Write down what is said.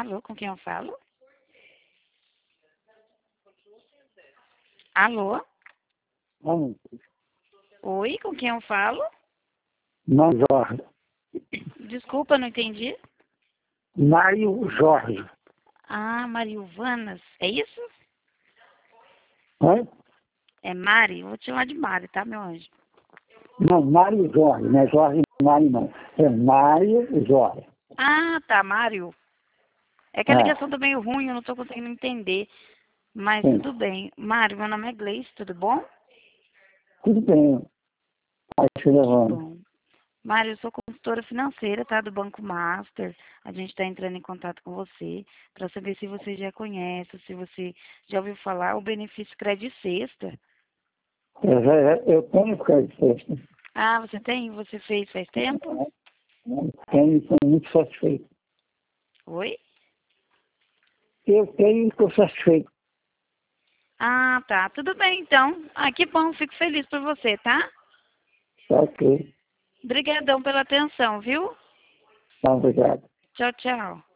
Alô, com quem eu falo? Alô? Não, Oi, com quem eu falo? não, Jorge. Desculpa, não entendi. Mário Jorge. Ah, Mariuvanas, é isso? Hã? É Mari? Vou te chamar de Mari, tá, meu anjo? Não, Mário Jorge, não é Jorge Mário, não. É Mário Jorge. Ah, tá, Mário. É que a É, ligação tá meio ruim, eu não tô conseguindo entender. Mas sim. tudo bem. Mário, meu nome é Gleice, tudo bom? Tudo bem. Aí se Que levando. bom. Mário, eu sou consultora financeira, tá? Do Banco Master. A gente está entrando em contato com você para saber se você já conhece, se você já ouviu falar o benefício Crédito Sexta. Eu tenho crédito sexta. Ah, você tem? Você fez faz tempo? Tenho, estou muito satisfeito. Oi? Eu tenho e estou satisfeito. Ah, tá. Tudo bem, então. Ah, que bom. Fico feliz por você, tá? Ok. Obrigadão pela atenção, viu? Tá, obrigado. Tchau, tchau.